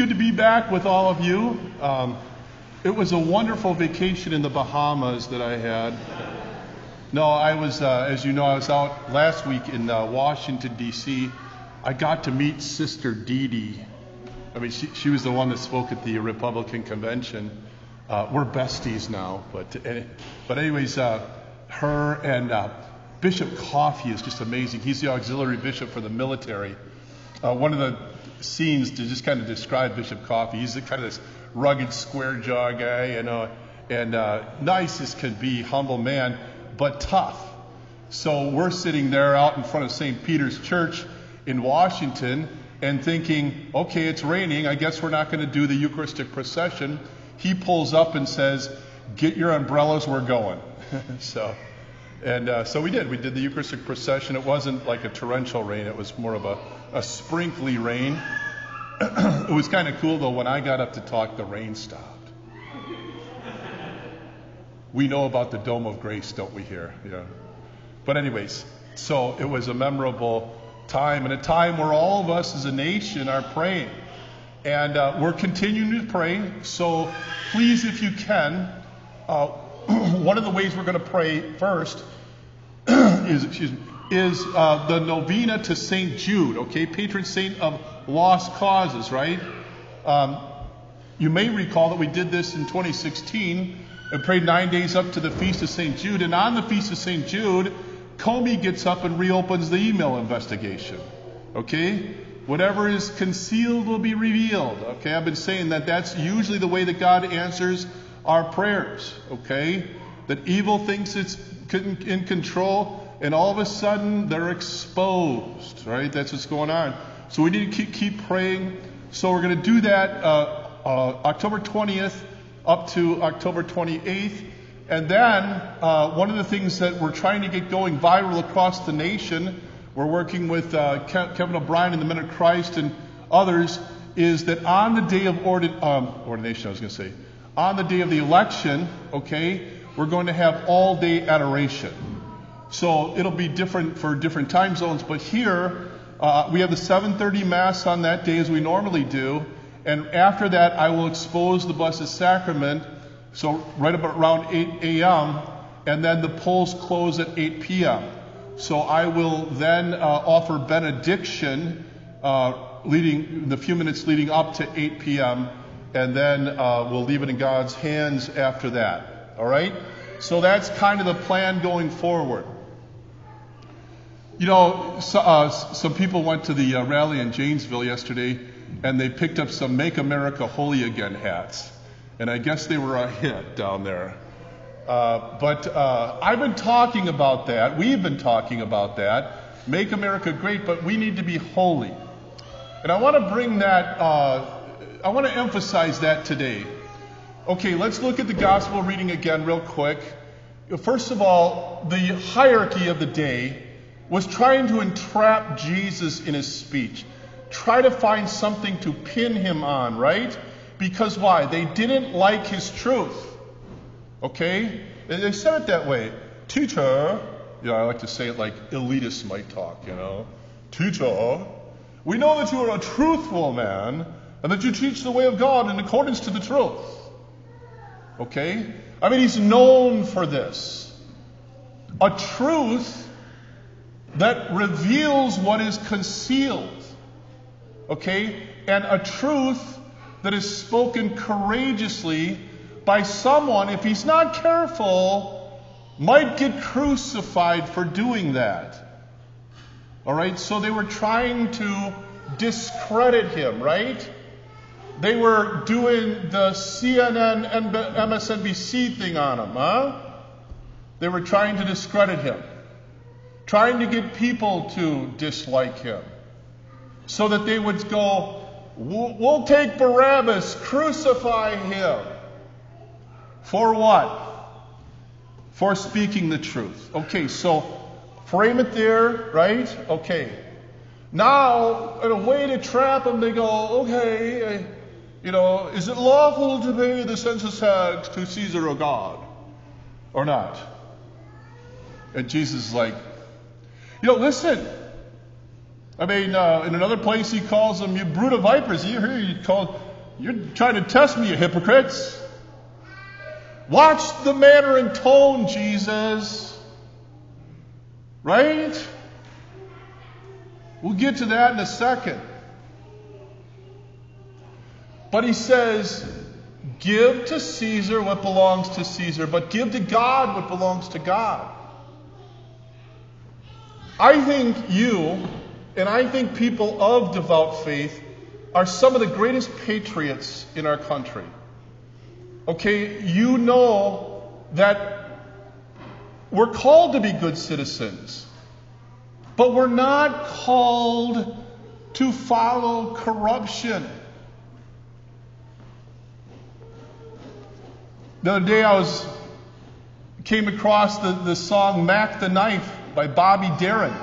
good to be back with all of you. It was a wonderful vacation in the Bahamas that I had. No, I was, as you know, I was out last week in Washington, D.C. I got to meet Sister Dee Dee. I mean, she was the one that spoke at the Republican convention. We're besties now, but anyways, her and Bishop Coffey is just amazing. He's the auxiliary bishop for the military. One of the scenes to just kind of describe Bishop Coffey, he's the kind of this rugged, square-jaw guy, and nice as can be, humble man, but tough. So we're sitting there out in front of St. Peter's Church in Washington and thinking, okay, it's raining, I guess we're not going to do the Eucharistic procession. He pulls up and says, get your umbrellas, we're going. So we did. We did the Eucharistic procession. It wasn't like a torrential rain. It was more of a sprinkly rain. It was kind of cool, though. When I got up to talk, the rain stopped. We know about the Dome of Grace, don't we, here? Yeah. But anyways, so it was a memorable time, and a time where all of us as a nation are praying. And we're continuing to pray. So please, if you can, one of the ways we're going to pray first is the novena to St. Jude, okay, patron saint of lost causes, right? You may recall that we did this in 2016 and prayed 9 days up to the Feast of St. Jude, and on the Feast of St. Jude, Comey gets up and reopens the email investigation, okay? Whatever is concealed will be revealed, okay? I've been saying that that's usually the way that God answers our prayers, okay? That evil thinks it's in control, and all of a sudden they're exposed, right? That's what's going on. So we need to keep praying. So we're going to do that October 20th up to October 28th. And then one of the things that we're trying to get going viral across the nation, we're working with Kevin O'Brien and the Men of Christ and others, is that on the day of ordination, on the day of the election, okay, we're going to have all-day adoration. So it'll be different for different time zones, but here we have the 7:30 Mass on that day as we normally do, and after that I will expose the Blessed Sacrament, so right about around 8 a.m., and then the polls close at 8 p.m. So I will then offer benediction leading the few minutes leading up to 8 p.m., and then we'll leave it in God's hands after that. All right? So that's kind of the plan going forward. You know, some people went to the rally in Janesville yesterday, and they picked up some Make America Holy Again hats. And I guess they were a hit down there. But I've been talking about that. We've been talking about that. Make America great, but we need to be holy. And I want to bring that, I want to emphasize that today. Okay, let's look at the gospel reading again real quick. First of all, the hierarchy of the day was trying to entrap Jesus in his speech. Try to find something to pin him on, right? Because why? They didn't like his truth. Okay? They said it that way. Teacher, I like to say it like elitists might talk, Teacher, we know that you are a truthful man and that you teach the way of God in accordance to the truth. Okay? I mean, he's known for this. A truth that reveals what is concealed. Okay? And a truth that is spoken courageously by someone, if he's not careful, might get crucified for doing that. All right? So they were trying to discredit him, right? They were doing the CNN and MSNBC thing on him, huh? They were trying to discredit him, trying to get people to dislike him, so that they would go, we'll take Barabbas, crucify him. For what? For speaking the truth. Okay, so frame it there, right? Okay. Now, in a way to trap them, they go, okay, is it lawful to pay the census tax to Caesar or God? Or not? And Jesus is like, listen. I mean, in another place he calls them, you brood of vipers. You hear he called You're trying to test me, you hypocrites. Watch the manner and tone, Jesus. Right? We'll get to that in a second. But he says, give to Caesar what belongs to Caesar, but give to God what belongs to God. I think you, and I think people of devout faith, are some of the greatest patriots in our country. Okay, you know that we're called to be good citizens, but we're not called to follow corruption. The other day came across the song Mac the Knife by Bobby Darin.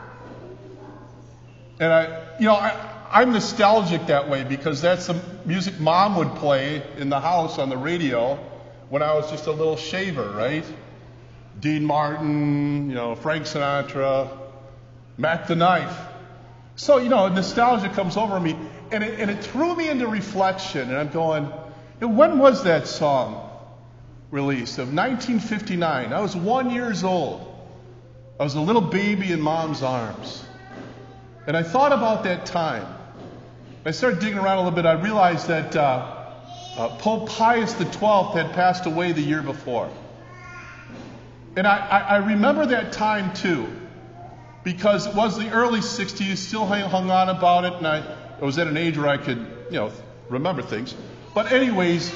And I'm nostalgic that way because that's the music Mom would play in the house on the radio when I was just a little shaver, right? Dean Martin, Frank Sinatra, Mac the Knife. So, nostalgia comes over me, and it threw me into reflection, and I'm going, when was that song released? Of 1959. I was 1 year old. I was a little baby in Mom's arms. And I thought about that time. I started digging around a little bit. I realized that Pope Pius XII had passed away the year before. And I remember that time too, because it was the early 60s, still hung on about it, and I was at an age where I could, remember things. But anyways,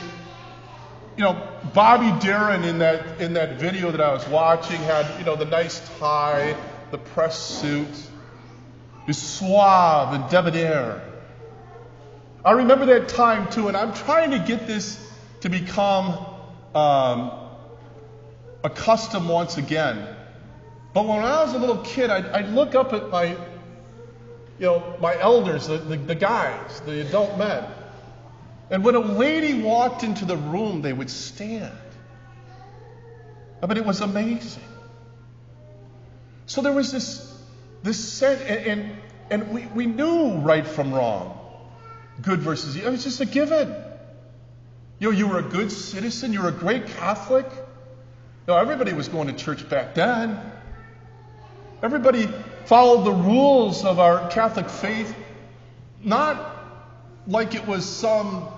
Bobby Darin in that video that I was watching had, the nice tie, the press suit, is suave and debonair. I remember that time too, and I'm trying to get this to become a custom once again. But when I was a little kid, I'd look up at my elders, the guys, the adult men. And when a lady walked into the room, they would stand. I mean, it was amazing. So there was this sense, and we knew right from wrong, good versus evil. It was just a given. You were a good citizen. You were a great Catholic. Everybody was going to church back then. Everybody followed the rules of our Catholic faith, not like it was some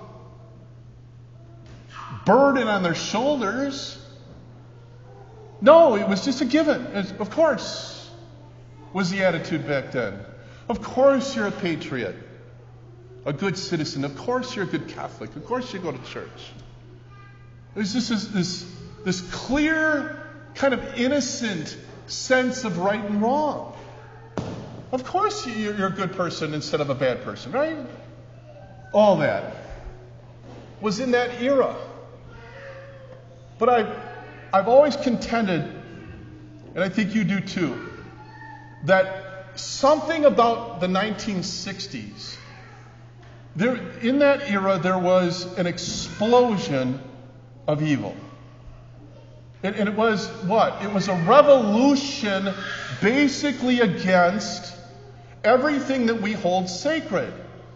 burden on their shoulders. No, it was just a given. Of course, was the attitude back then. Of course you're a patriot, a good citizen. Of course you're a good Catholic. Of course you go to church. There's just this clear, kind of innocent sense of right and wrong. Of course you're a good person instead of a bad person, right? All that was in that era. But I've always contended, and I think you do too, that something about the 1960s, in that era there was an explosion of evil. And it was what? It was a revolution basically against everything that we hold sacred.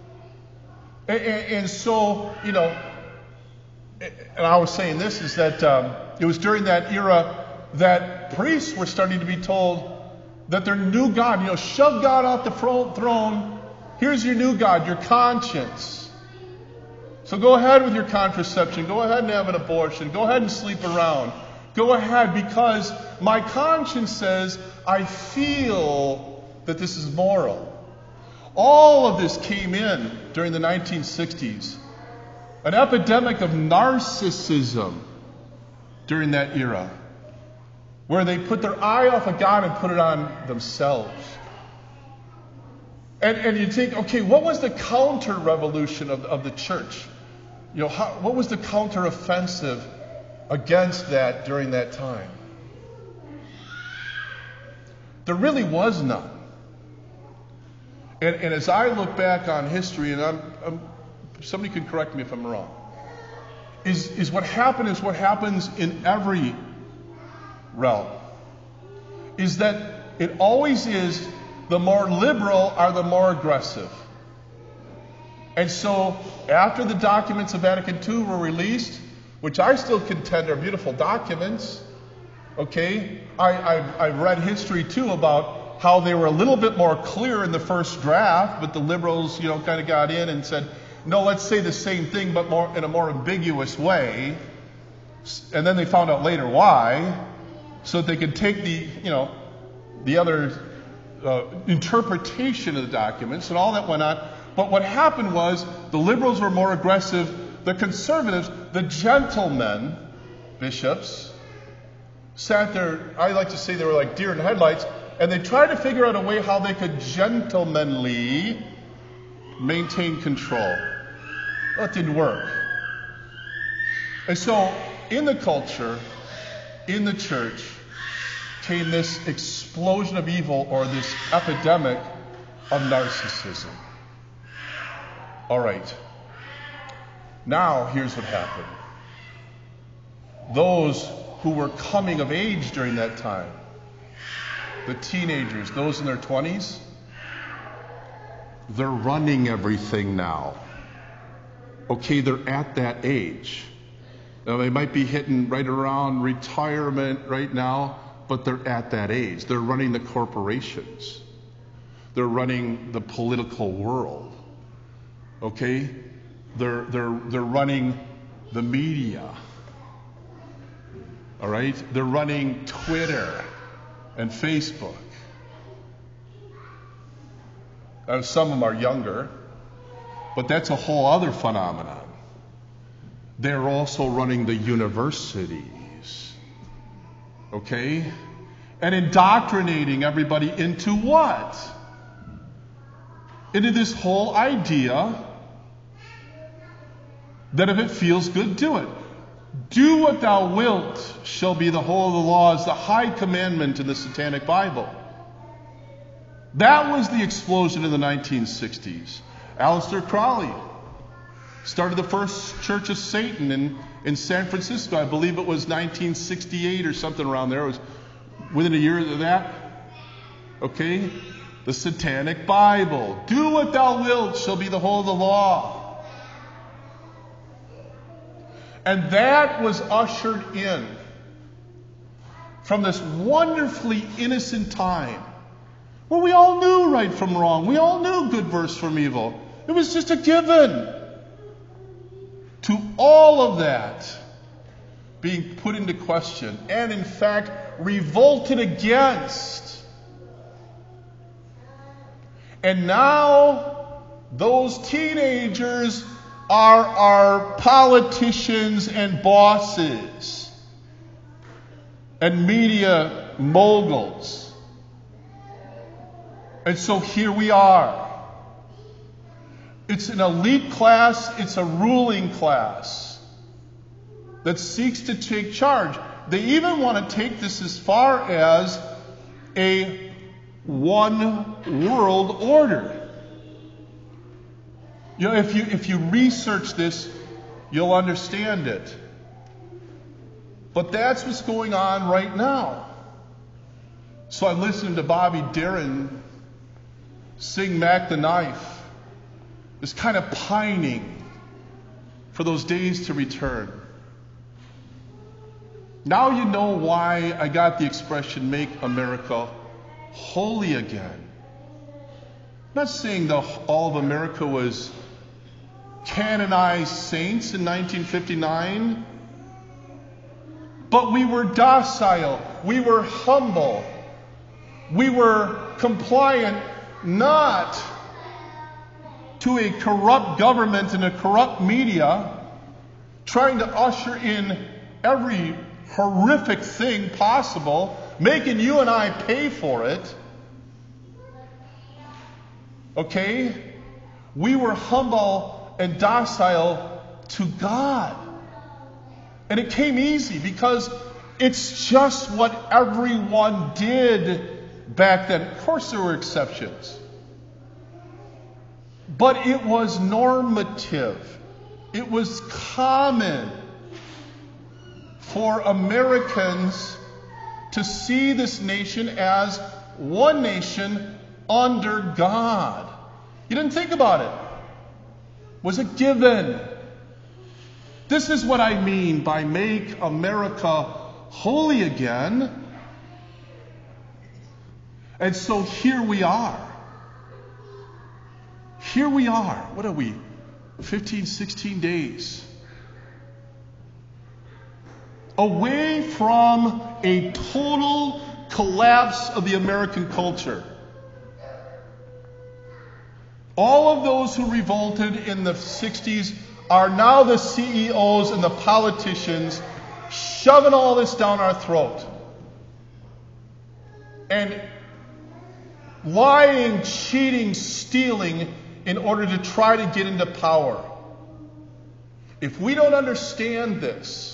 And so, and I was saying this, is that it was during that era that priests were starting to be told that their new God, shove God off the throne. Here's your new God, your conscience. So go ahead with your contraception. Go ahead and have an abortion. Go ahead and sleep around. Go ahead, because my conscience says I feel that this is moral. All of this came in during the 1960s. An epidemic of narcissism during that era, where they put their eye off of God and put it on themselves. And you think, okay, what was the counter-revolution of the church? What was the counter-offensive against that during that time? There really was none. And as I look back on history, and somebody can correct me if I'm wrong, is what happens in every realm, is that it always is the more liberal are the more aggressive. And so after the documents of Vatican II were released, which I still contend are beautiful documents, okay, I've read history too about how they were a little bit more clear in the first draft, but the liberals, kind of got in and said, no, let's say the same thing, but in a more ambiguous way. And then they found out later why, so that they could take the other interpretation of the documents and all that went on. But what happened was the liberals were more aggressive. The conservatives, the gentlemen, bishops, sat there. I like to say they were like deer in headlights, and they tried to figure out a way how they could gentlemanly maintain control. Well, it didn't work. And so in the culture, in the church, came this explosion of evil, or this epidemic of narcissism. All right. Now, here's what happened. Those who were coming of age during that time, the teenagers, those in their 20s, they're running everything now. Okay, they're at that age. Now, they might be hitting right around retirement right now, but they're at that age. They're running the corporations. They're running the political world. Okay? They're running the media. All right? They're running Twitter and Facebook. Now, some of them are younger, but that's a whole other phenomenon. They're also running the universities. Okay? And indoctrinating everybody into what? Into this whole idea that if it feels good, do it. Do what thou wilt shall be the whole of the law, is the high commandment in the Satanic Bible. That was the explosion in the 1960s. Aleister Crowley started the first Church of Satan in San Francisco. I believe it was 1968 or something around there. It was within a year of that. Okay? The Satanic Bible. Do what thou wilt shall be the whole of the law. And that was ushered in from this wonderfully innocent time where we all knew right from wrong. We all knew good verse from evil. It was just a given. To all of that being put into question and, in fact, revolted against. And now those teenagers are our politicians and bosses and media moguls. And so here we are. It's an elite class, it's a ruling class that seeks to take charge. They even want to take this as far as a one world order. You know, if you research this, you'll understand it. But that's what's going on right now. So I'm listening to Bobby Darin sing Mac the Knife, is kind of pining for those days to return. Now you know why I got the expression, make America holy again. I'm not saying that all of America was canonized saints in 1959, but we were docile, we were humble, we were compliant, not to a corrupt government and a corrupt media trying to usher in every horrific thing possible, making you and I pay for it. Okay? We were humble and docile to God. And it came easy because it's just what everyone did back then. Of course there were exceptions. But it was normative. It was common for Americans to see this nation as one nation under God. You didn't think about it. was a given. This is what I mean by make America holy again. And so here we are. Here we are. What are we? 15, 16 days away from a total collapse of the American culture. All of those who revolted in the 60s are now the CEOs and the politicians shoving all this down our throat. And lying, cheating, stealing in order to try to get into power. If we don't understand this,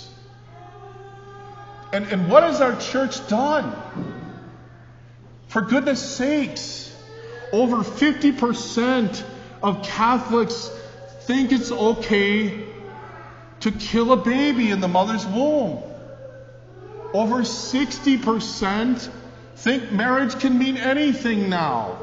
and what has our church done? For goodness sakes, over 50% of Catholics think it's okay to kill a baby in the mother's womb. Over 60% think marriage can mean anything now.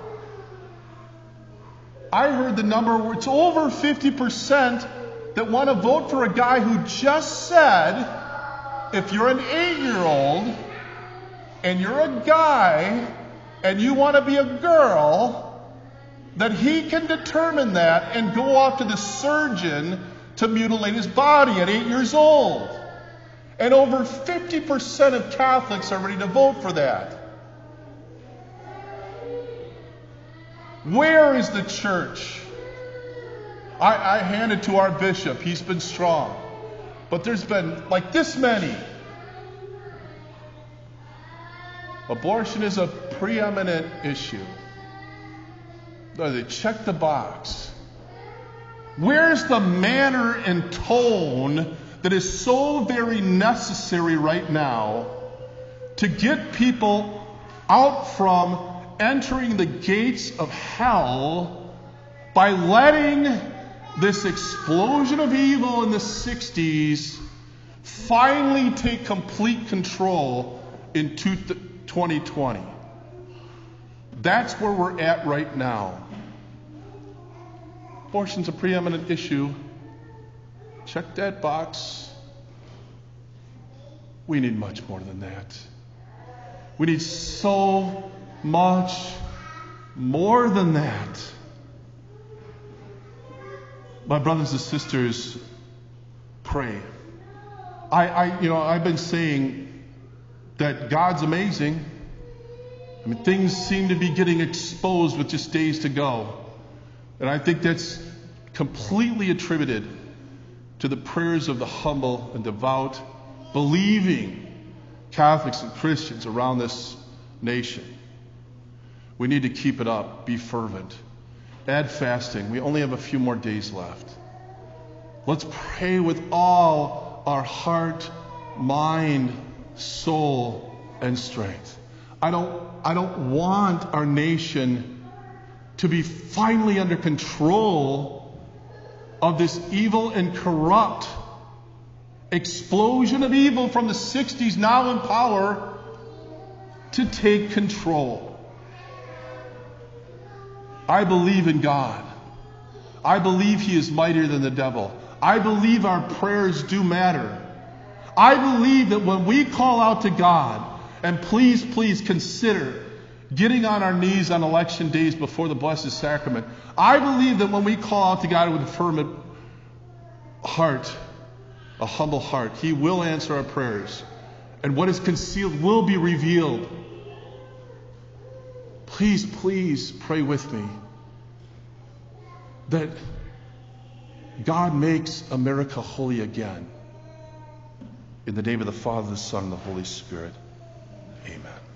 I heard the number where it's over 50% that want to vote for a guy who just said, if you're an 8-year-old and you're a guy and you want to be a girl, that he can determine that and go off to the surgeon to mutilate his body at 8 years old. And over 50% of Catholics are ready to vote for that. Where is the church? I hand it to our bishop. He's been strong. But there's been like this many. Abortion is a preeminent issue. They check the box. Where's the manner and tone that is so very necessary right now to get people out from entering the gates of hell by letting this explosion of evil in the 60s finally take complete control in 2020? That's where we're at right now. Abortion's a preeminent issue. Check that box. We need much more than that. We need so much more than that. My brothers and sisters, pray. I've been saying that God's amazing. I mean, things seem to be getting exposed with just days to go. And I think that's completely attributed to the prayers of the humble and devout, believing Catholics and Christians around this nation. We need to keep it up, be fervent. Add fasting. We only have a few more days left. Let's pray with all our heart, mind, soul, and strength. I don't want our nation to be finally under control of this evil and corrupt explosion of evil from the 60s, now in power, to take control. I believe in God. I believe He is mightier than the devil. I believe our prayers do matter. I believe that when we call out to God, and please consider getting on our knees on election days before the Blessed Sacrament, I believe that when we call out to God with a firm heart, a humble heart, He will answer our prayers. And what is concealed will be revealed. Please pray with me that God makes America holy again. In the name of the Father, the Son, and the Holy Spirit. Amen.